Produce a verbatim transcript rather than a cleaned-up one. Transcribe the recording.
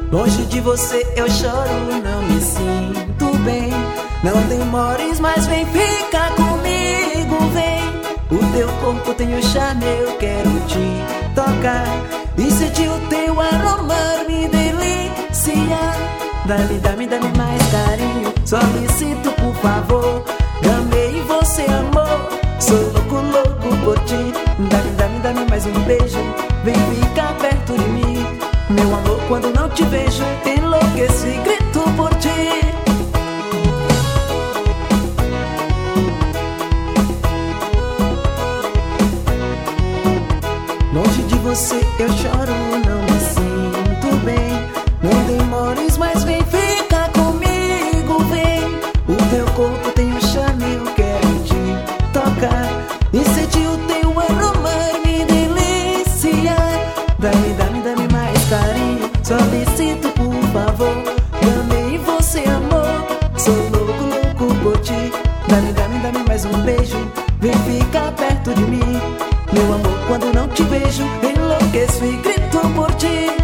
Longe de você eu choro, não me sinto bem. Não demores, mas vem ficar comigo, vem. O teu corpo tem o charme, eu quero te tocar e sentir o teu aroma me deliciar. Dá-me, dá-me, dá-me mais carinho, solicito por favor. Amei você, amor, sou louco, louco por ti. Dá-me, dá-me, dá-me mais um beijo, vem ficar perto de mim. Meu amor, quando não te vejo, enlouqueço e grito por ti. Longe de você eu choro, não me sinto bem. Não demores, mas vem ficar comigo, vem. O teu corpo tem um charme, eu quero te tocar e sentir o teu aroma me deliciar. Dá-me, dá-me, dá-me mais carinho, solicito por favor. Amei você, amor, sou louco, louco por ti. Dá-me, dá-me, dá-me mais um beijo, vem ficar perto de mim. Meu amor, quando não te vejo, enlouqueço e grito por ti.